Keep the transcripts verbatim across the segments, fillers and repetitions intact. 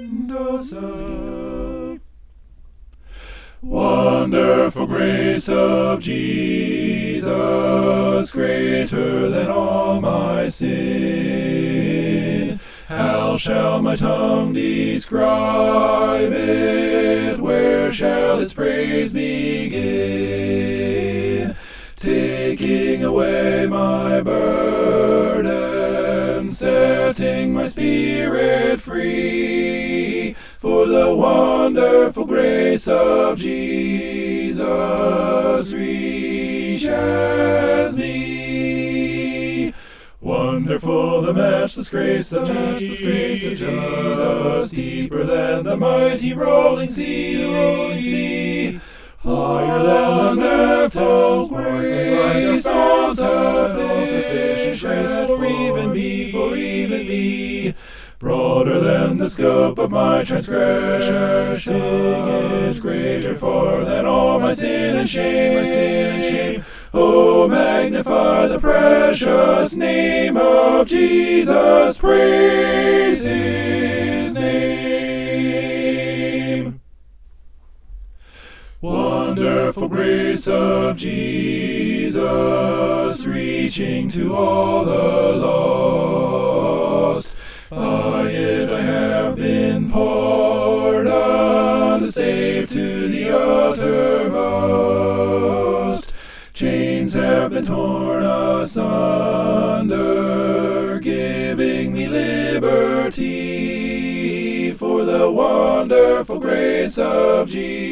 Dosa. Wonderful grace of Jesus, greater than all my sin. How shall my tongue describe it? Where shall its praise begin? Taking away my burden, setting my spirit free. For the wonderful grace of Jesus reaches me. Wonderful the matchless grace of matchless grace of Jesus, deeper than the mighty rolling sea, rolling sea. Higher than the mountains, grace, all sufficient grace for even me, for even me. Broader than the scope of my transgression, sing it greater far than all my sin and shame, my sin and shame. Oh, magnify the precious name of Jesus, praise his name. Wonderful grace of Jesus, reaching to all the lost. By it I have been pardoned, saved to the uttermost. Chains have been torn asunder, giving me liberty. For the wonderful grace of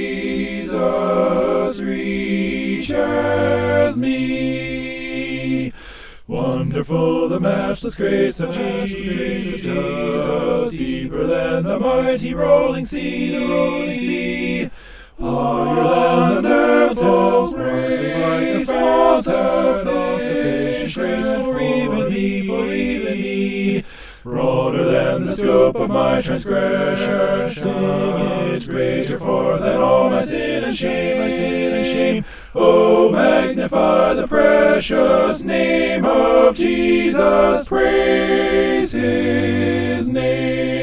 Jesus reaches me. Wonderful the matchless grace of Jesus, deeper than the mighty rolling sea, the rolling sea. Higher than the mountains, grace, all sufficient grace for even me, for even me. Broader than the scope of my transgression, sing it greater far than all my sin and shame, my sin and shame. Oh, magnify the precious name of Jesus, praise his name.